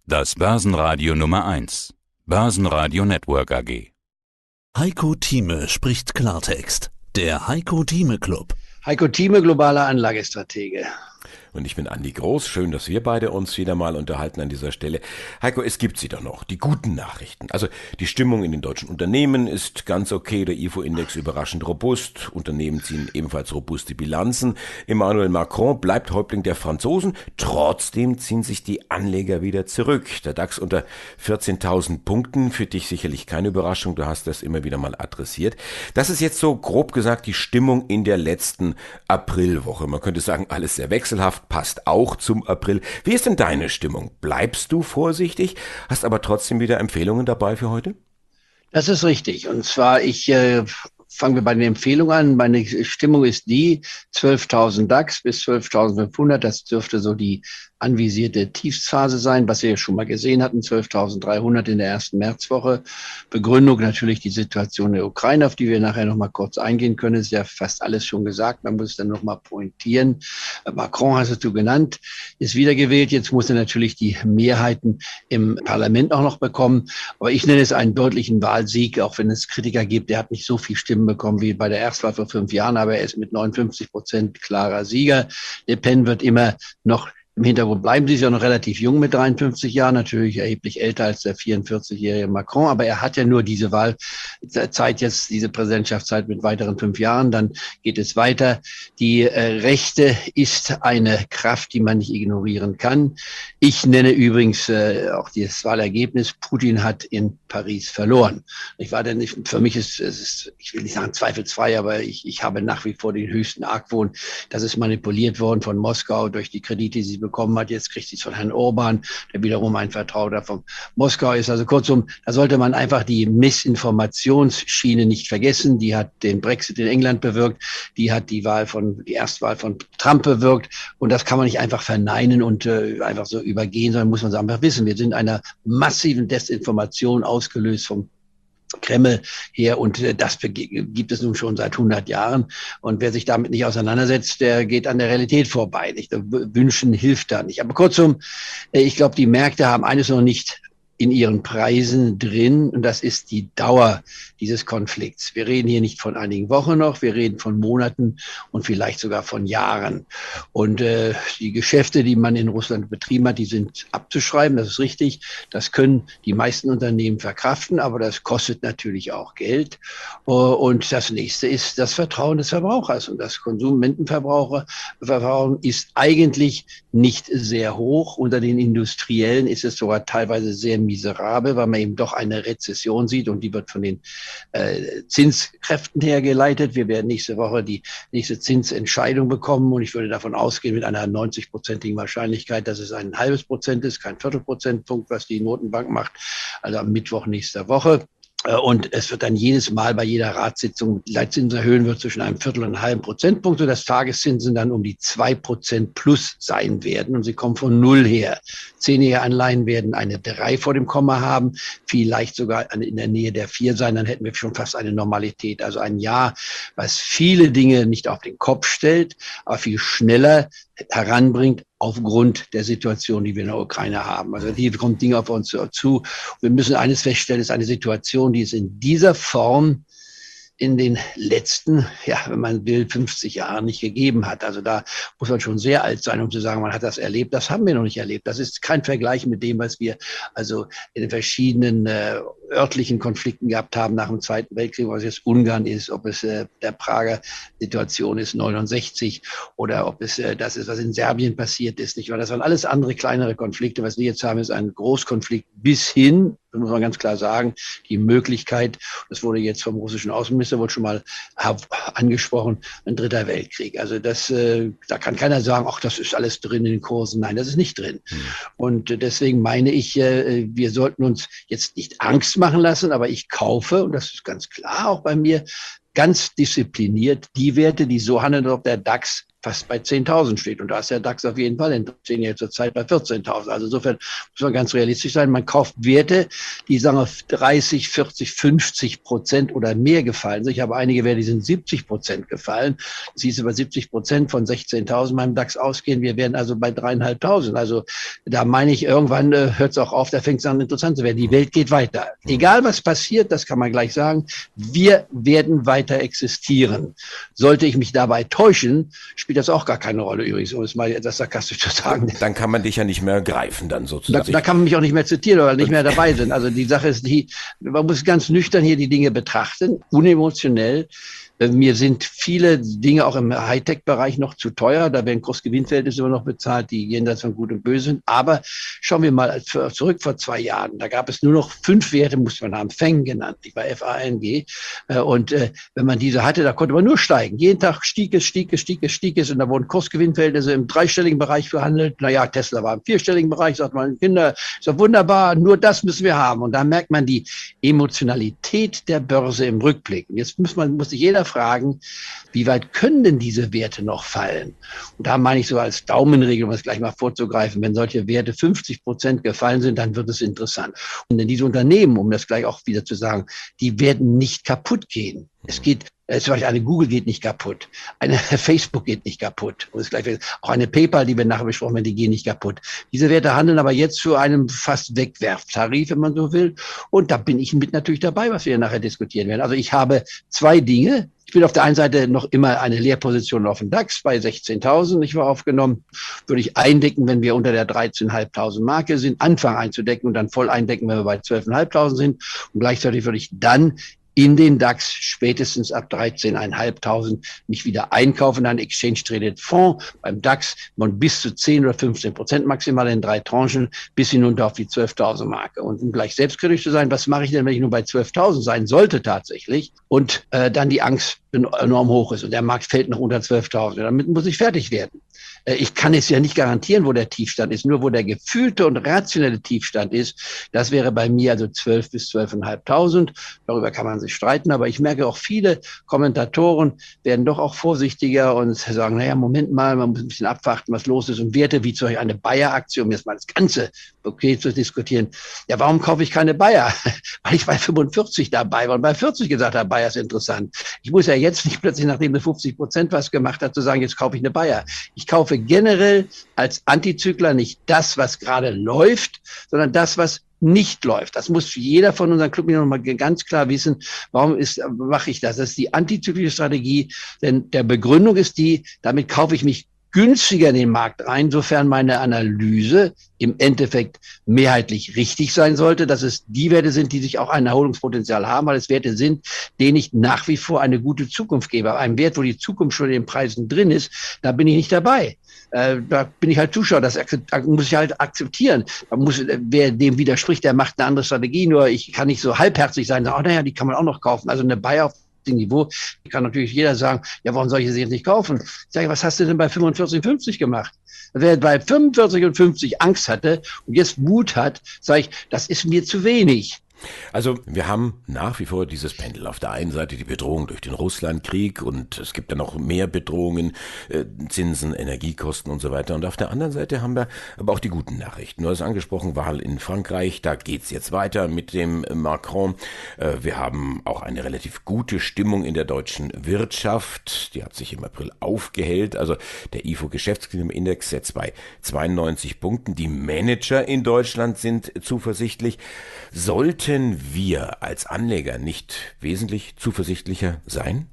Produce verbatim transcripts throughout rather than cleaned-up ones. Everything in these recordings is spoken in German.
Das Börsenradio Nummer eins. Börsenradio Network A G. Heiko Thieme spricht Klartext. Der Heiko Thieme Club. Heiko Thieme, globaler Anlagestratege. Und ich bin Andi Groß. Schön, dass wir beide uns wieder mal unterhalten an dieser Stelle. Heiko, es gibt sie doch noch, die guten Nachrichten. Also die Stimmung in den deutschen Unternehmen ist ganz okay, der I F O-Index überraschend robust. Unternehmen ziehen ebenfalls robuste Bilanzen. Emmanuel Macron bleibt Häuptling der Franzosen. Trotzdem ziehen sich die Anleger wieder zurück. Der DAX unter vierzehntausend Punkten, für dich sicherlich keine Überraschung. Du hast das immer wieder mal adressiert. Das ist jetzt so grob gesagt die Stimmung in der letzten Aprilwoche. Man könnte sagen, alles sehr wechselhaft. Passt auch zum April. Wie ist denn deine Stimmung? Bleibst du vorsichtig, hast aber trotzdem wieder Empfehlungen dabei für heute? Das ist richtig. Und zwar, ich äh, fangen wir bei den Empfehlungen an. Meine Stimmung ist die, zwölftausend DAX bis zwölftausendfünfhundert. Das dürfte so die anvisierte Tiefsphase sein, was wir ja schon mal gesehen hatten, zwölftausenddreihundert in der ersten Märzwoche. Begründung natürlich die Situation der Ukraine, auf die wir nachher noch mal kurz eingehen können. Ist ja fast alles schon gesagt, man muss es dann noch mal pointieren. Macron hast du genannt, ist wiedergewählt. Jetzt muss er natürlich die Mehrheiten im Parlament auch noch bekommen. Aber ich nenne es einen deutlichen Wahlsieg, auch wenn es Kritiker gibt. Er hat nicht so viel Stimmen bekommen wie bei der Erstwahl vor fünf Jahren, aber er ist mit neunundfünfzig Prozent klarer Sieger. Le Pen wird immer noch im Hintergrund bleiben. Sie ist ja noch relativ jung mit dreiundfünfzig Jahren, natürlich erheblich älter als der vierundvierzigjährige Macron, aber er hat ja nur diese Wahlzeit jetzt, diese Präsidentschaftszeit mit weiteren fünf Jahren, dann geht es weiter. Die äh, Rechte ist eine Kraft, die man nicht ignorieren kann. Ich nenne übrigens äh, auch das Wahlergebnis, Putin hat in Paris verloren. Ich war denn nicht, für mich ist es, ist, ich will nicht sagen zweifelsfrei, aber ich, ich habe nach wie vor den höchsten Argwohn, dass es manipuliert worden von Moskau durch die Kredite, die sie bekommen hat. Jetzt kriegt sie es von Herrn Orban, der wiederum ein Vertrauter von Moskau ist. Also kurzum, da sollte man einfach die Missinformationsschiene nicht vergessen. Die hat den Brexit in England bewirkt. Die hat die Wahl von, die Erstwahl von Trump bewirkt. Und das kann man nicht einfach verneinen und äh, einfach so übergehen, sondern muss man einfach wissen. Wir sind einer massiven Desinformation ausgelöst vom Kreml her und das gibt es nun schon seit hundert Jahren und wer sich damit nicht auseinandersetzt, der geht an der Realität vorbei. Nicht? Wünschen hilft da nicht. Aber kurzum, ich glaube, die Märkte haben eines noch nicht in ihren Preisen drin und das ist die Dauer dieses Konflikts. Wir reden hier nicht von einigen Wochen noch, wir reden von Monaten und vielleicht sogar von Jahren. Und äh, die Geschäfte, die man in Russland betrieben hat, die sind abzuschreiben, das ist richtig. Das können die meisten Unternehmen verkraften, aber das kostet natürlich auch Geld. Und das nächste ist das Vertrauen des Verbrauchers. Und das Konsumentenverbrauchen ist eigentlich nicht sehr hoch. Unter den Industriellen ist es sogar teilweise sehr miserabel, weil man eben doch eine Rezession sieht und die wird von den äh, Zinskräften hergeleitet. Wir werden nächste Woche die nächste Zinsentscheidung bekommen und ich würde davon ausgehen mit einer neunzig-prozentigen Wahrscheinlichkeit, dass es ein halbes Prozent ist, kein Viertelprozentpunkt, was die Notenbank macht, also am Mittwoch nächster Woche. Und es wird dann jedes Mal bei jeder Ratssitzung Leitzinsen erhöhen wird zwischen einem Viertel und einem halben Prozentpunkt, sodass Tageszinsen dann um die zwei Prozent plus sein werden. Und sie kommen von Null her. Zehnjährige Anleihen werden eine drei vor dem Komma haben, vielleicht sogar in der Nähe der vier sein. Dann hätten wir schon fast eine Normalität. Also ein Jahr, was viele Dinge nicht auf den Kopf stellt, aber viel schneller heranbringt aufgrund der Situation, die wir in der Ukraine haben. Also hier kommen Dinge auf uns zu. Wir müssen eines feststellen, es ist eine Situation, die es in dieser Form in den letzten, ja, wenn man will, fünfzig Jahren nicht gegeben hat. Also da muss man schon sehr alt sein, um zu sagen, man hat das erlebt. Das haben wir noch nicht erlebt. Das ist kein Vergleich mit dem, was wir also in den verschiedenen äh, örtlichen Konflikten gehabt haben nach dem Zweiten Weltkrieg, ob es jetzt Ungarn ist, ob es äh, der Prager Situation ist, neunundsechzig, oder ob es äh, das ist, was in Serbien passiert ist, nicht wahr? Das waren alles andere, kleinere Konflikte. Was wir jetzt haben, ist ein Großkonflikt bis hin, das muss man ganz klar sagen, die Möglichkeit, das wurde jetzt vom russischen Außenminister wurde schon mal angesprochen, ein dritter Weltkrieg. Also das, äh, da kann keiner sagen, ach, das ist alles drin in den Kursen. Nein, das ist nicht drin. Mhm. Und deswegen meine ich, äh, wir sollten uns jetzt nicht Angst machen lassen, aber ich kaufe, und das ist ganz klar auch bei mir, ganz diszipliniert die Werte, die so handeln, ob der DAX fast bei zehntausend steht. Und da ist der DAX auf jeden Fall in zehn Jahren zur Zeit bei vierzehntausend. Also insofern muss man ganz realistisch sein. Man kauft Werte, die sagen auf dreißig, vierzig, fünfzig Prozent oder mehr gefallen. Ich habe einige Werte, die sind siebzig Prozent gefallen. Das hieß über siebzig Prozent von sechzehntausend beim DAX ausgehen. Wir werden also bei dreieinhalbtausend. Also da meine ich, irgendwann äh, hört es auch auf, da fängt es an interessant zu werden. Die Welt geht weiter. Egal was passiert, das kann man gleich sagen, wir werden weiter existieren. Sollte ich mich dabei täuschen, spielt das auch gar keine Rolle übrigens, um es mal etwas sarkastisch zu sagen. Dann kann man dich ja nicht mehr greifen, dann sozusagen. Da, da kann man mich auch nicht mehr zitieren, weil nicht mehr dabei sind. Also die Sache ist die, man muss ganz nüchtern hier die Dinge betrachten, unemotionell. Mir sind viele Dinge auch im Hightech-Bereich noch zu teuer. Da werden Kursgewinnverhältnisse immer noch bezahlt, die jenseits von Gut und Böse sind. Aber schauen wir mal zurück vor zwei Jahren. Da gab es nur noch fünf Werte, musste man haben, Feng genannt. Ich war F A N G. Und wenn man diese hatte, da konnte man nur steigen. Jeden Tag stieg es, stieg es, stieg es, stieg es. Und da wurden Kursgewinnverhältnisse im dreistelligen Bereich verhandelt. Naja, Tesla war im vierstelligen Bereich. Sagt man, Kinder, ist doch wunderbar. Nur das müssen wir haben. Und da merkt man die Emotionalität der Börse im Rückblick. Und jetzt muss man, muss sich jeder fragen, wie weit können denn diese Werte noch fallen? Und da meine ich so als Daumenregel, um es gleich mal vorzugreifen, wenn solche Werte fünfzig Prozent gefallen sind, dann wird es interessant. Und denn diese Unternehmen, um das gleich auch wieder zu sagen, die werden nicht kaputt gehen. Es geht, zum Beispiel eine Google geht nicht kaputt, eine Facebook geht nicht kaputt. Und es gleich, auch eine PayPal, die wir nachher besprochen haben, die gehen nicht kaputt. Diese Werte handeln aber jetzt zu einem fast Wegwerftarif, wenn man so will. Und da bin ich mit natürlich dabei, was wir nachher diskutieren werden. Also ich habe zwei Dinge. Ich bin auf der einen Seite noch immer eine Leerposition auf dem DAX bei sechzehntausend. Ich war aufgenommen, würde ich eindecken, wenn wir unter der dreizehntausendfünfhundert Marke sind, anfangen einzudecken und dann voll eindecken, wenn wir bei zwölftausendfünfhundert sind. Und gleichzeitig würde ich dann in den DAX spätestens ab dreizehntausendfünfhundert mich wieder einkaufen, einen Exchange-Traded Fonds beim DAX von bis zu zehn oder fünfzehn Prozent maximal in drei Tranchen bis hinunter auf die zwölftausend Marke. Und um gleich selbstkritisch zu sein, was mache ich denn, wenn ich nur bei zwölftausend sein sollte tatsächlich und äh, dann die Angst enorm hoch ist und der Markt fällt noch unter zwölftausend. Damit muss ich fertig werden. Äh, ich kann es ja nicht garantieren, wo der Tiefstand ist, nur wo der gefühlte und rationelle Tiefstand ist. Das wäre bei mir also zwölf bis zwölftausendfünfhundert. Darüber kann man sich streiten, aber ich merke auch viele Kommentatoren werden doch auch vorsichtiger und sagen, naja, Moment mal, man muss ein bisschen abwarten, was los ist und Werte wie zum Beispiel eine Bayer-Aktie, um jetzt mal das Ganze okay zu diskutieren. Ja, warum kaufe ich keine Bayer? Weil ich bei fünfundvierzig dabei war und bei vierzig gesagt habe, Bayer ist interessant. Ich muss ja jetzt nicht plötzlich, nachdem eine fünfzig Prozent was gemacht hat, zu sagen, jetzt kaufe ich eine Bayer. Ich kaufe generell als Antizykler nicht das, was gerade läuft, sondern das, was nicht läuft. Das muss jeder von unseren Clubmitgliedern noch mal ganz klar wissen. Warum ist, mache ich das? Das ist die antizyklische Strategie, denn der Begründung ist die, damit kaufe ich mich günstiger in den Markt rein, sofern meine Analyse im Endeffekt mehrheitlich richtig sein sollte, dass es die Werte sind, die sich auch ein Erholungspotenzial haben, weil es Werte sind, denen ich nach wie vor eine gute Zukunft gebe. Aber ein Wert, wo die Zukunft schon in den Preisen drin ist, da bin ich nicht dabei. Äh, da bin ich halt Zuschauer, das muss ich halt akzeptieren. Da muss, wer dem widerspricht, der macht eine andere Strategie, nur ich kann nicht so halbherzig sein, sagen, oh, naja, die kann man auch noch kaufen. Also eine Bayer auf Niveau, kann natürlich jeder sagen, ja, warum soll ich sie jetzt nicht kaufen? Ich sage, was hast du denn bei fünfundvierzig, fünfzig gemacht? Wer bei fünfundvierzig und fünfzig Angst hatte und jetzt Mut hat, sage ich, das ist mir zu wenig. Also wir haben nach wie vor dieses Pendel. Auf der einen Seite die Bedrohung durch den Russlandkrieg und es gibt dann noch mehr Bedrohungen, äh, Zinsen, Energiekosten und so weiter. Und auf der anderen Seite haben wir aber auch die guten Nachrichten. Du hast angesprochen, Wahl in Frankreich, da geht's jetzt weiter mit dem Macron. Äh, wir haben auch eine relativ gute Stimmung in der deutschen Wirtschaft. Die hat sich im April aufgehellt. Also der I F O-Geschäftsklimaindex setzt bei zweiundneunzig Punkten. Die Manager in Deutschland sind zuversichtlich. Sollten wir als Anleger nicht wesentlich zuversichtlicher sein?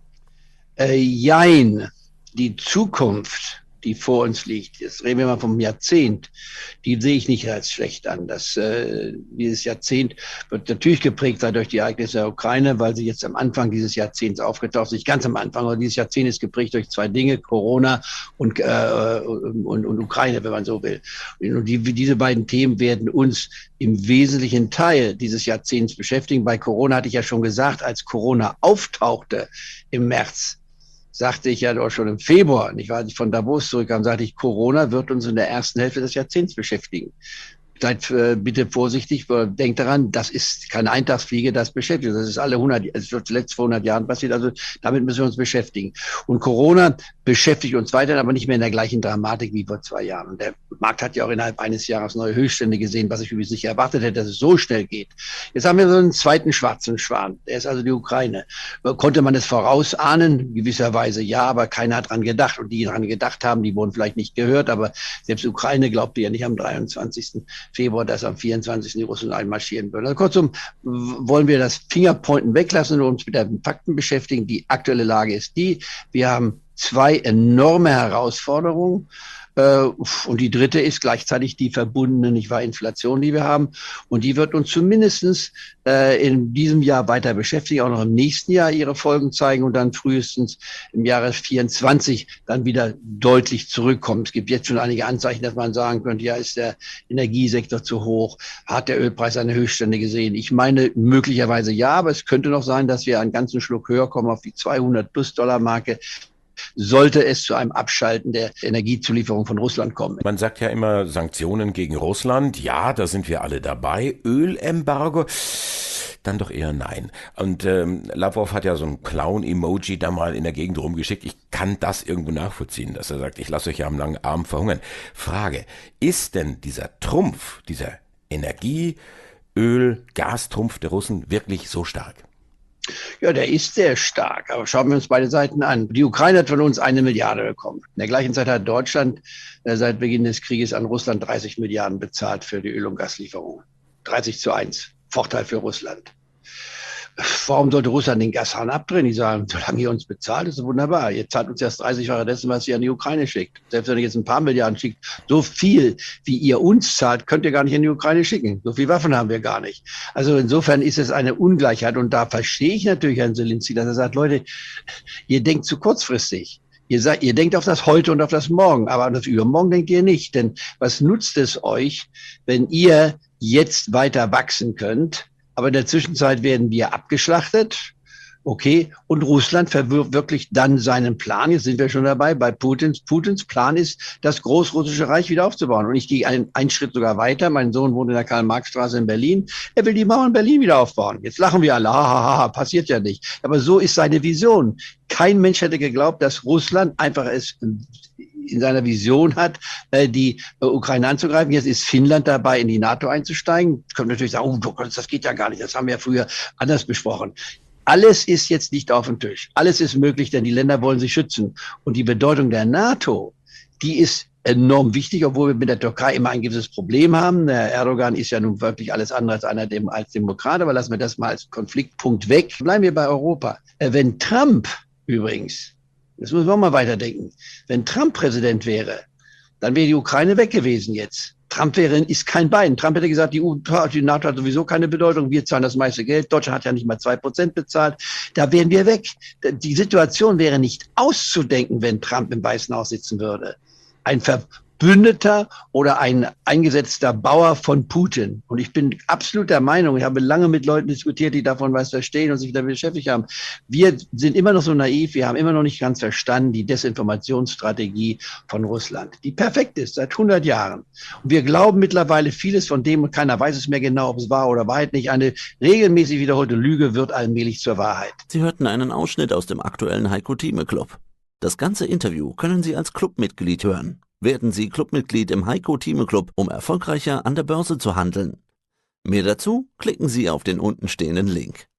Äh, jein. Die Zukunft, die vor uns liegt, jetzt reden wir mal vom Jahrzehnt, die sehe ich nicht als schlecht an. Das, äh, dieses Jahrzehnt wird natürlich geprägt sein durch die Ereignisse der Ukraine, weil sie jetzt am Anfang dieses Jahrzehnts aufgetaucht sind. Nicht ganz am Anfang, aber dieses Jahrzehnt ist geprägt durch zwei Dinge, Corona und, äh, und, und Ukraine, wenn man so will. Und die, diese beiden Themen werden uns im wesentlichen Teil dieses Jahrzehnts beschäftigen. Bei Corona hatte ich ja schon gesagt, als Corona auftauchte im März, sagte ich ja doch schon im Februar, nicht wahr, als ich von Davos zurückkam, sagte ich, Corona wird uns in der ersten Hälfte des Jahrzehnts beschäftigen. Seid äh, bitte vorsichtig, denkt daran, das ist keine Eintagsfliege, das beschäftigt. Das ist alle hundert, es wird zuletzt vor hundert Jahren passiert, also damit müssen wir uns beschäftigen. Und Corona beschäftigt uns weiterhin, aber nicht mehr in der gleichen Dramatik wie vor zwei Jahren. Und der Markt hat ja auch innerhalb eines Jahres neue Höchststände gesehen, was ich übrigens nicht erwartet hätte, dass es so schnell geht. Jetzt haben wir so einen zweiten schwarzen Schwan. Der ist also die Ukraine. Konnte man es vorausahnen? Gewisserweise ja, aber keiner hat dran gedacht. Und die dran gedacht haben, die wurden vielleicht nicht gehört, aber selbst Ukraine glaubte ja nicht am dreiundzwanzigsten Februar, dass am vierundzwanzigsten die Russen einmarschieren würden. Also kurzum, wollen wir das Fingerpointen weglassen und uns mit den Fakten beschäftigen. Die aktuelle Lage ist die, wir haben zwei enorme Herausforderungen. Und die dritte ist gleichzeitig die verbundene, nicht wahr, Inflation, die wir haben. Und die wird uns zumindestens äh, in diesem Jahr weiter beschäftigen, auch noch im nächsten Jahr ihre Folgen zeigen und dann frühestens im Jahre vierundzwanzig dann wieder deutlich zurückkommen. Es gibt jetzt schon einige Anzeichen, dass man sagen könnte, ja, ist der Energiesektor zu hoch? Hat der Ölpreis seine Höchststände gesehen? Ich meine, möglicherweise ja, aber es könnte noch sein, dass wir einen ganzen Schluck höher kommen auf die zweihundert plus Dollar Marke. Sollte es zu einem Abschalten der Energiezulieferung von Russland kommen. Man sagt ja immer Sanktionen gegen Russland. Ja, da sind wir alle dabei. Ölembargo? Dann doch eher nein. Und ähm, Lavrov hat ja so ein Clown-Emoji da mal in der Gegend rumgeschickt. Ich kann das irgendwo nachvollziehen, dass er sagt, ich lasse euch ja am langen Arm verhungern. Frage, ist denn dieser Trumpf, dieser Energie-, Öl-, Gastrumpf der Russen wirklich so stark? Ja, der ist sehr stark. Aber schauen wir uns beide Seiten an. Die Ukraine hat von uns eine Milliarde bekommen. In der gleichen Zeit hat Deutschland äh, seit Beginn des Krieges an Russland dreißig Milliarden bezahlt für die Öl- und Gaslieferungen. dreißig zu eins. Vorteil für Russland. Warum sollte Russland den Gashahn abdrehen? Die sagen, solange ihr uns bezahlt, ist es wunderbar. Ihr zahlt uns erst dreißigfache dessen, was ihr an die Ukraine schickt. Selbst wenn ihr jetzt ein paar Milliarden schickt, so viel, wie ihr uns zahlt, könnt ihr gar nicht in die Ukraine schicken. So viel Waffen haben wir gar nicht. Also insofern ist es eine Ungleichheit. Und da verstehe ich natürlich Herrn Zelensky, dass er sagt, Leute, ihr denkt zu kurzfristig. Ihr sagt, ihr denkt auf das Heute und auf das Morgen, aber an das Übermorgen denkt ihr nicht. Denn was nutzt es euch, wenn ihr jetzt weiter wachsen könnt? Aber in der Zwischenzeit werden wir abgeschlachtet, okay, und Russland verwirklicht dann seinen Plan. Jetzt sind wir schon dabei, bei Putins. Putins Plan ist, das Großrussische Reich wieder aufzubauen. Und ich gehe einen, einen Schritt sogar weiter. Mein Sohn wohnt in der Karl-Marx-Straße in Berlin. Er will die Mauer in Berlin wieder aufbauen. Jetzt lachen wir alle, hahaha, passiert ja nicht. Aber so ist seine Vision. Kein Mensch hätte geglaubt, dass Russland einfach es in seiner Vision hat, die Ukraine anzugreifen. Jetzt ist Finnland dabei, in die NATO einzusteigen. Können natürlich sagen, oh, das geht ja gar nicht. Das haben wir ja früher anders besprochen. Alles ist jetzt nicht auf dem Tisch. Alles ist möglich, denn die Länder wollen sich schützen. Und die Bedeutung der NATO, die ist enorm wichtig, obwohl wir mit der Türkei immer ein gewisses Problem haben. Der Erdogan ist ja nun wirklich alles andere als einer dem, als Demokrat, aber lassen wir das mal als Konfliktpunkt weg. Bleiben wir bei Europa. Wenn Trump übrigens, das müssen wir auch mal weiterdenken, wenn Trump Präsident wäre, dann wäre die Ukraine weg gewesen jetzt. Trump wäre, ist kein Bein. Trump hätte gesagt, die, U, die NATO hat sowieso keine Bedeutung, wir zahlen das meiste Geld, Deutschland hat ja nicht mal zwei Prozent bezahlt, da wären wir weg. Die Situation wäre nicht auszudenken, wenn Trump im Weißen Haus sitzen würde. Ein Verbündeter oder ein eingesetzter Bauer von Putin. Und ich bin absolut der Meinung, ich habe lange mit Leuten diskutiert, die davon was verstehen und sich damit beschäftigt haben. Wir sind immer noch so naiv, wir haben immer noch nicht ganz verstanden die Desinformationsstrategie von Russland, die perfekt ist, seit hundert Jahren. Und wir glauben mittlerweile vieles von dem und keiner weiß es mehr genau, ob es wahr oder Wahrheit nicht. Eine regelmäßig wiederholte Lüge wird allmählich zur Wahrheit. Sie hörten einen Ausschnitt aus dem aktuellen Heiko Thieme Club. Das ganze Interview können Sie als Clubmitglied hören. Werden Sie Clubmitglied im Heiko Thieme Club, um erfolgreicher an der Börse zu handeln. Mehr dazu klicken Sie auf den untenstehenden Link.